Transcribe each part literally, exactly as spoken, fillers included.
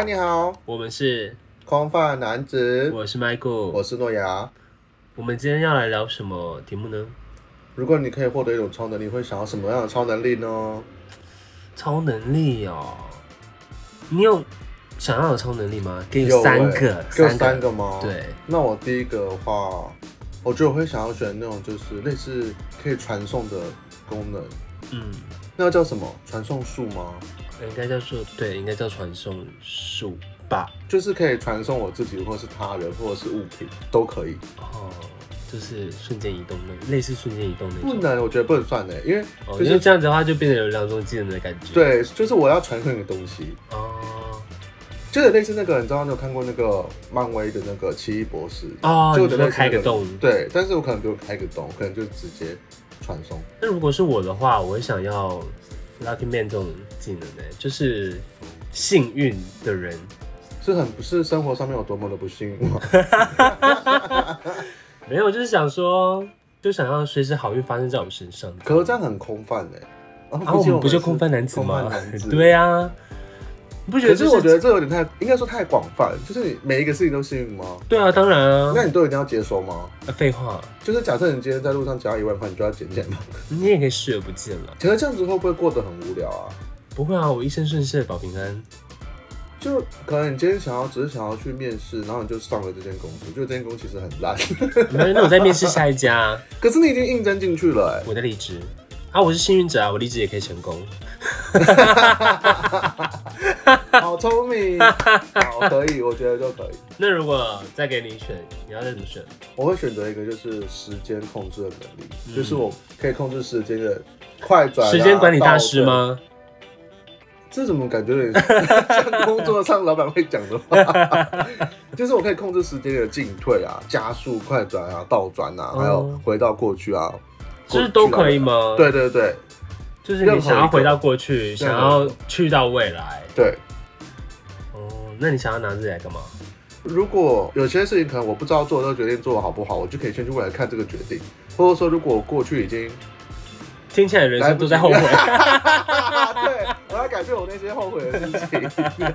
嗨，你好， 我们是空泛男子， 我是 Michael， 我是诺亚。 我们今天要来聊什么题目呢？ 如果你可以获得一种超能力，会想要什么样的超能力呢？ 超能力哦，你有想要的超能力吗？给你有三个， 欸、给我三个吗？ 对， 那我第一个的话，我觉得我会想要选那种就是类似可以传送的功能。 嗯， 那个叫什么？传送术吗？ 应该叫做对，应该叫传送术吧。 就是可以传送我自己，或是他人，或者是物品都可以。 哦，就是瞬间移动那类似瞬间移动那种。 不能，我觉得不能算的，因为、就是哦、因为这样子的话就变成有两种技能的感觉。 对，就是我要传送一个东西。 哦。 就是类似那个，你知道你有看过那个漫威的那个奇异博士哦， 就你说开个洞， 对，但是我可能不用开个洞，可能就直接传送。 那如果是我的话，我会想要 Lucky Man 这种技能呢，就是幸运的人， 是很不是生活上面有多么的不幸运吗？ 没有，就是想说，就想要随时好运发生在我身上。 可是这样很空泛哎、 啊，我们不就空泛男子吗？ 男子对啊。你不觉得、就是？ 可是我觉得这有点太，应该说太广泛，就是你每一个事情都幸运吗？ 对啊，当然啊。 那你都一定要接收吗？ 啊，废话。 就是假设你今天在路上捡到一万块，你就要捡捡吗？ 你也可以视而不见了。 可是这样子会不会过得很无聊啊？ 不会啊，我一生顺遂，保平安。 就可能你今天想要，只是想要去面试，然后你就上了这间公司，就这间公司其实很烂。 没，那我在面试下一家。 可是你已经应征进去了哎、欸。 我在离职啊，我是幸运者啊，我离职也可以成功。 好聪明，好可以，我觉得就可以。 那如果再给你选，你要再怎么选？ 我会选择一个就是时间控制的能力，嗯、就是我可以控制时间的快转、啊。 时间管理大师吗？ 这怎么感觉有点像工作上老板会讲的话？就是我可以控制时间的进退啊、加速、快转啊、倒转啊，还有回到过去啊， 就是都可以吗？ 对对对， 就是你想要回到过去，想要去到未来。 对。 哦，那你想要拿这来干嘛？ 如果有些事情可能我不知道做这个决定做的好不好，我就可以先去未来看这个决定，或者说如果我过去已经听起来人生都在后悔。 对，我要改变我那些后悔的事情。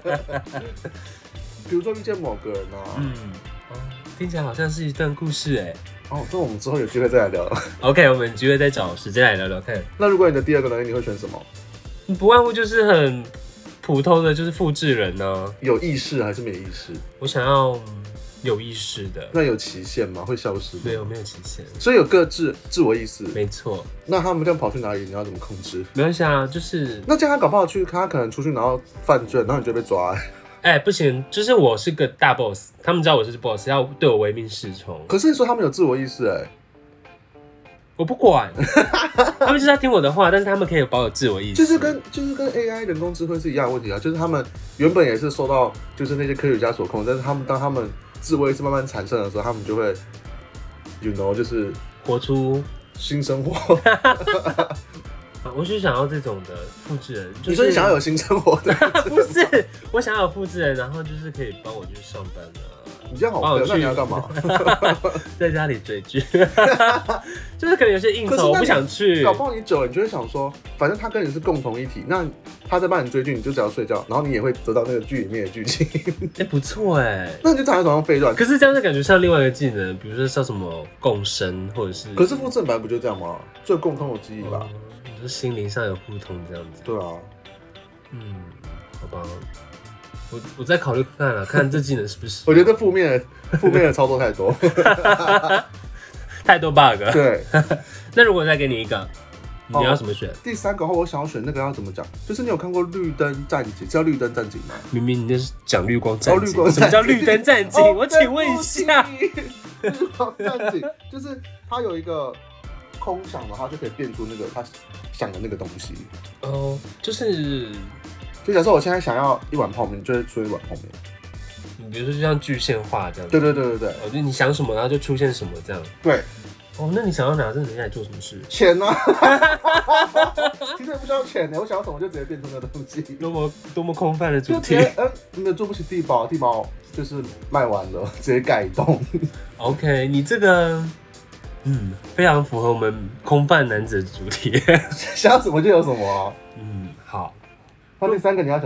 比如说遇见某个人啊， 嗯，听起来好像是一段故事哎。 哦，这我们之后有机会再来聊。 OK， 我们有机会再找时间来聊聊看。 那如果你的第二个能力，你会选什么？ 不外乎就是很普通的，就是复制人呢、啊。 有意识还是没意识？ 我想要有意识的。 那有期限吗？会消失吗？ 没有，没有期限。 所以有各自自我意识。 没错。 那他们这样跑去哪里？你要怎么控制？ 没关系啊，就是那这样他搞不好去，他可能出去然后犯罪，然后你就被抓、欸。 哎、欸，不行，就是我是个大 boss， 他们知道我是 boss， 要对我唯命是从。 可是你说他们有自我意识哎、欸， 我不管，他们就是要听我的话，但是他们可以保有自我意识。 就是跟就是跟 A I 人工智慧是一样的问题啊，就是他们原本也是受到就是那些科学家所控，但是他们当他们自我意识慢慢产生的时候，他们就会 ，you know， 就是活出新生活。 我是想要这种的复制人，就是、 你说你想要有新生活的？ 不是，我想要有复制人，然后就是可以帮我去上班啊。 你这样好废，那你要干嘛？ 在家里追剧，就是可能有些应酬我不想去。 搞不好你久了，你就会想说，反正他跟你是共同一体，那他在帮你追剧，你就只要睡觉，然后你也会得到那个剧里面的剧情。 哎、欸，不错哎， 那你就躺在床上飞转。 可是这样就感觉像另外一个技能，比如说像什么共生，或者是…… 可是复制人本来不就这样吗？最共通的记忆吧。 嗯就心灵上有互通这样子。 对啊， 嗯，好吧，我我再考虑看了，看这技能是不是。 我觉得负面的负面的操作太多， 太多 bug。 对， 那如果再给你一个，你要怎么选？哦、 第三个的话，我想要选那个要怎么讲？就是你有看过绿灯战警？知道绿灯战警吗？ 明明你那是讲绿光战警。 哦，绿光战警。 什么叫绿灯战警？ 哦、 我请问一下。 绿光战警就是它有一个。空想的话就可以变出那个他想的那个东西哦，就是就假设我现在想要一碗泡面，就会出一碗泡面。 你比如说就像具现化这样子。 对对对对对， 哦，就你想什么，然后就出现什么这样。 对。 哦，那你想要拿这能力来做什么事？ 钱啊！其实也不需要钱的，我想要什么就直接变出那个东西。 多么多么空泛的主题。 嗯，你们做不起地堡，地堡就是卖完了，直接盖一栋。 OK， 你这个。嗯，非常符合我们空泛男子的主题。 想要什么就有什么啊。 嗯，好。 那第三个你要什么？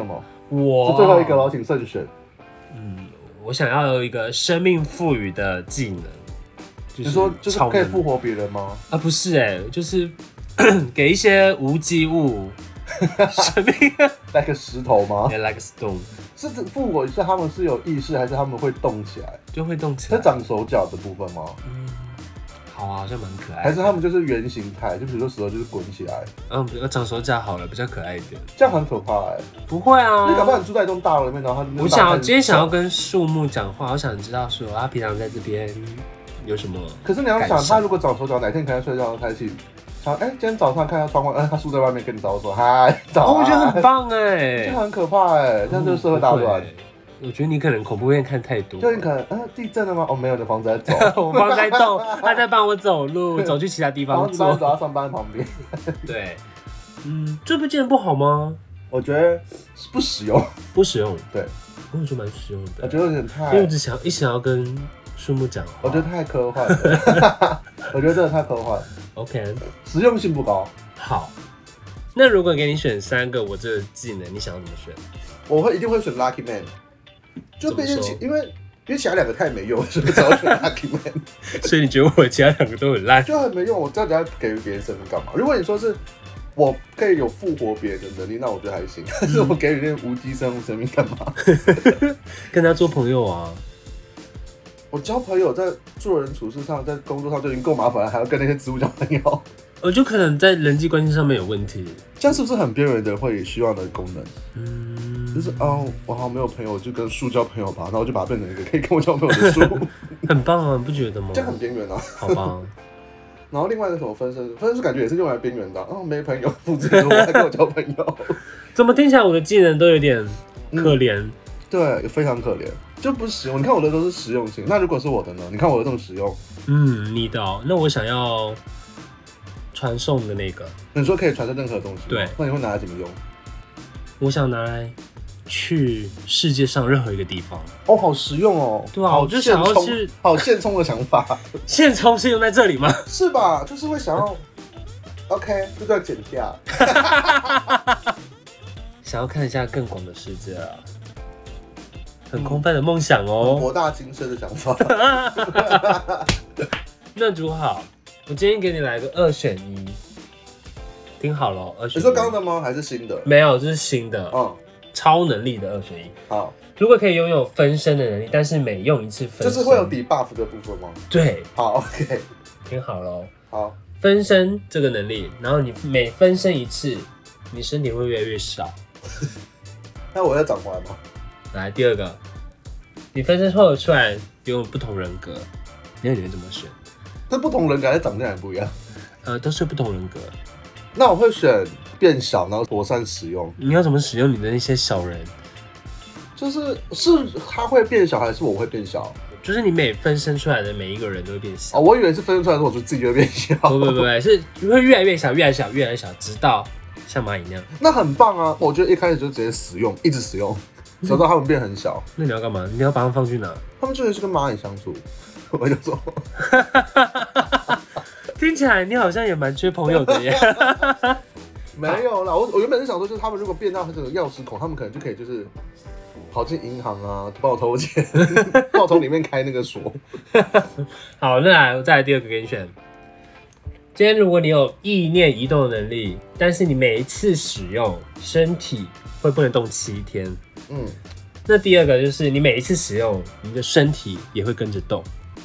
我是最后一个喽，请慎选。 嗯，我想要有一个生命赋予的技能。就是、 你说就是可以复活别人吗？ 啊，不是哎、欸，就是给一些无机物生命 ，like 石头吗 ？Yeah, like a stone。 是复活是他们是有意识，还是他们会动起来？ 就会动起来。 是长手脚的部分吗？ 嗯，好啊，好像蛮可爱的。 还是他们就是原形态？就比如说石头就是滚起来。 嗯，长手脚好了，比较可爱一点。 这样很可怕哎、欸。 不会啊， 你搞不好你住在一栋大楼里面，然后他我想要今天想要跟树木讲话，我想知道说他平常在这边有什么。 可是你要想，他如果长手脚，哪天可能睡觉开启，想哎、欸，今天早上看到窗外，哎、呃，他宿在外面跟你招手，嗨，早安。 哦，我觉得很棒哎、欸， 这很可怕哎、欸，这样就是社会大乱。 嗯我觉得你可能恐怖片看太多， 就你可能，呃，地震了吗？哦，没有，你的房子在走， 我房在动，他在帮我走路，走去其他地方做。 然后走到上班旁边。 对，嗯，这部技能不好吗？ 我觉得不实用， 不实用。 对， 我觉得蛮实用的。 我觉得有点太， 因为我只想一想要跟树木讲话， 我觉得太科幻了，我觉得真的太科幻。 OK， 实用性不高。 好，那如果给你选三个我这个技能，你想要怎么选？ 我会一定会选 Lucky Man。就毕竟其因为因为其他两个太没用，所以只好选 Lucky Man。 所以你觉得我其他两个都很烂？ 就很没用，我到底要给予别人生命干嘛？如果你说是我可以有复活别人的能力，那我觉得还行。但是我给予那无机生物生命干嘛？ 跟他做朋友啊。 我交朋友在做人处事上，在工作上就已经够麻烦了，还要跟那些植物交朋友。 我就可能在人际关系上面有问题。 这样是不是很边缘的人会希望的功能？ 嗯， 就是哦，我好像没有朋友，我就跟树交朋友吧，然后我就把它变成一个可以跟我交朋友的树。 很棒啊，你不觉得吗？ 这样很边缘啊。 好吧。 然后另外一个什么分身，分身感觉也是用来边缘的。哦，没朋友，复制人还跟我交朋友。 怎么听起来我的技能都有点可怜、嗯？ 对，非常可怜，就不是实用。你看我的都是实用性，那如果是我的呢？你看我的这么实用。 嗯，你的、哦，那我想要传送的那个。 你说可以传送任何东西， 对， 那你会拿来怎么用？ 我想拿来去世界上任何一个地方。 哦，好实用哦。 对啊，我就想要去， 好现充的想法。 现充是用在这里吗？ 是吧？就是会想要 ，OK， 这段剪掉。 想要看一下更广的世界啊，很空泛的梦想哦， 博大精深的想法。 那主好，我今天给你来个二选一，听好了，二选一。 你说刚的吗？还是新的？ 没有，这是新的。 嗯， 超能力的二选一。 好， 如果可以拥有分身的能力，但是每用一次分身， 就是会有 debuff 的部分吗？ 对。 好 ，OK， 听好了。 好， 分身这个能力，然后你每分身一次，你身体会越来越少。 那我要长回来吗？ 来，第二个，你分身后出来拥有不同人格，那你会怎么选？ 这不同人格还是长相也不一样？ 呃，都是不同人格。 那我会选变小，然后妥善使用。 你要怎么使用你的那些小人？ 就是是他会变小，还是我会变小？ 就是你每分身出来的每一个人都会变小。 哦，我以为是分身出来的时候，我就自己就会变小。 不不不不，是会越来越小，越来越小，越来越小，直到像蚂蚁那样。 那很棒啊！我觉得一开始就直接使用，一直使用，直到他们变很小。 那你要干嘛？你要把它们放去哪？ 他们就是跟蚂蚁相处。我就说， 听起来你好像也蛮缺朋友的耶。 没有啦，我我原本是想说，就是他们如果变到这个钥匙孔，他们可能就可以就是跑进银行啊，帮我偷钱，帮我从里面开那个锁。 好，那来，我再来第二个给你选。今天如果你有意念移动的能力，但是你每一次使用，身体会不能动七天。 嗯， 那第二个就是你每一次使用，你的身体也会跟着动。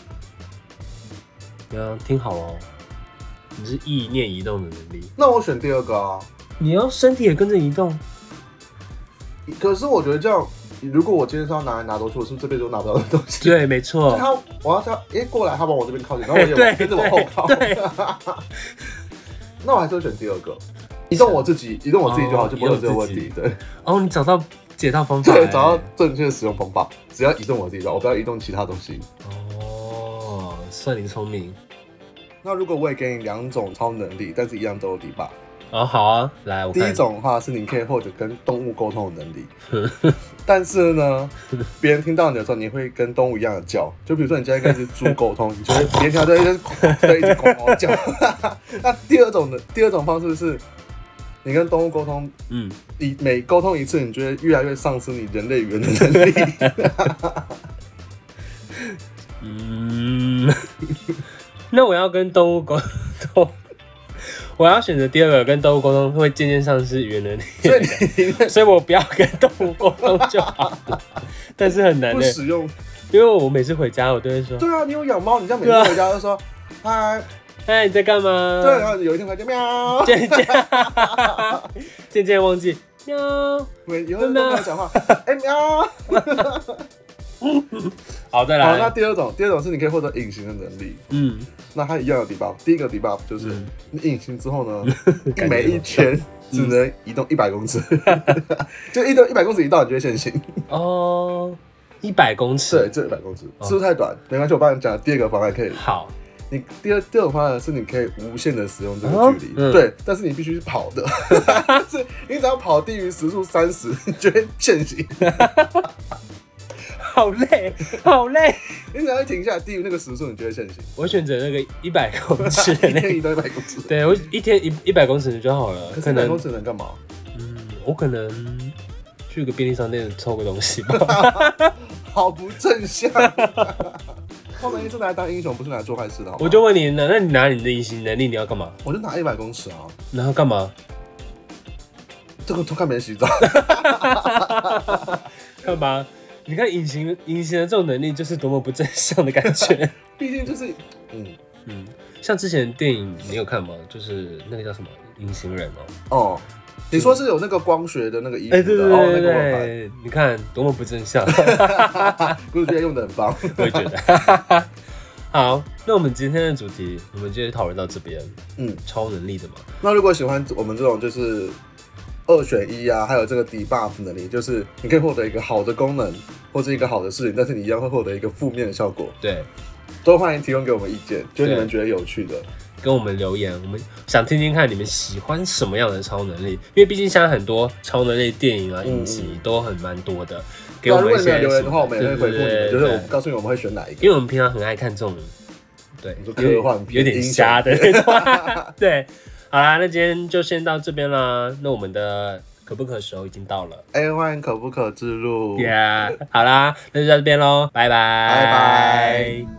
你要听好哦，你是意念移动的能力。 那我选第二个啊。 你要身体也跟着移动。 可是我觉得这样，如果我今天是要拿来拿东西，我是不是这辈子都拿不到的东西？ 对，没错。 他，我要他，哎、欸，过来，他往我这边靠近，然后我也跟着往后靠。 对。 那我还是会选第二个，移动我自己，移动我自己就好，哦、就不会有这个问题。对。 哦，你找到解套方法。 对，找到正确的使用方法，只要移动我自己就好，我不要移动其他东西。 哦，算你聪明。 那如果我也给你两种超能力，但是一样都有 debuff。 哦，好啊，来，我看第一种的话是你可以获得跟动物沟通的能力，但是呢，别人听到你的时候，你会跟动物一样的叫。就比如说你今天跟一只猪沟通，你就会别人听到就一直对一直狂嗷叫。那第二种的第二种方式是， 你跟动物沟通， 嗯， 你每沟通一次，你就会越来越丧失你人类语言的能力。 嗯，那我要跟动物沟通，我要选择第二个，跟动物沟通会渐渐丧失语言能力， 所以你所以我不要跟动物沟通就好了。但是很难的， 不使用， 因为我每次回家我都会说， 对啊，你有养猫，你这样每次回家都说嗨， 哎，你在干嘛？ 对，然后有一天回家喵， 渐渐渐渐忘记喵， 以后都没有讲话，哎喵。 好，再来。 好，那第二种，第二种是你可以获得隐形的能力。 嗯， 那它一样有 debuff。第一个 debuff 就是嗯你隐形之后呢，每一圈只能移动一百公尺，就移动一百公尺一到，你就会现形。 哦，一百公尺， 对，这一百公尺是不是太短？没关系，我帮你讲第二个方案可以。 好， 你第二第二种方案是你可以无限的使用这个距离， 嗯对，但是你必须是跑的，就是你只要跑低于时速三十，你就会现形。 好累，好累。 你只要一停下来，低于那个时速，你就会现形。 我选择那个一百公尺的一那天移动一百公尺， 对我一天一一百公尺就好了。 可是一百公尺能干嘛？ 嗯，我可能去个便利商店抽个东西吧。 好不正向。超能力是拿来当英雄，不是拿来做坏事的。好好， 我就问你，那那你拿你的隐形能力，你要干嘛？ 我就拿一百公尺啊， 然后干嘛？ 这个偷看别人洗澡。 干嘛？你看隐形隐形的这种能力，就是多么不正向的感觉。 毕竟就是，嗯嗯，像之前的电影你有看吗？就是那个叫什么隐形人哦。 哦，你说是有那个光学的那个衣服的， 哎、对对哦， 对对那个我看， 对，你看多么不正向。 我觉得用的很棒。 我也觉得。好，那我们今天的主题，我们就讨论到这边。 嗯， 超能力的嘛。 那如果喜欢我们这种就是二选一啊，还有这个 debuff 能力，就是你可以获得一个好的功能或者一个好的事情，但是你一样会获得一个负面的效果。 对， 都欢迎提供给我们意见，就是你们觉得有趣的， 跟我们留言，我们想听听看你们喜欢什么样的超能力，因为毕竟现在很多超能力电影啊、影集、嗯、都很蛮多的。给我们一些留言的话，我们也会回复你们，就是我告诉你我们会选哪一个， 因为我们平常很爱看这种，对， 科幻有点瞎的，对。好啦，那今天就先到这边啦。那我们的可不可熟已经到了 ，A 换可不可置入 ？Yeah， 好啦，那就到这边喽，拜拜， 拜拜。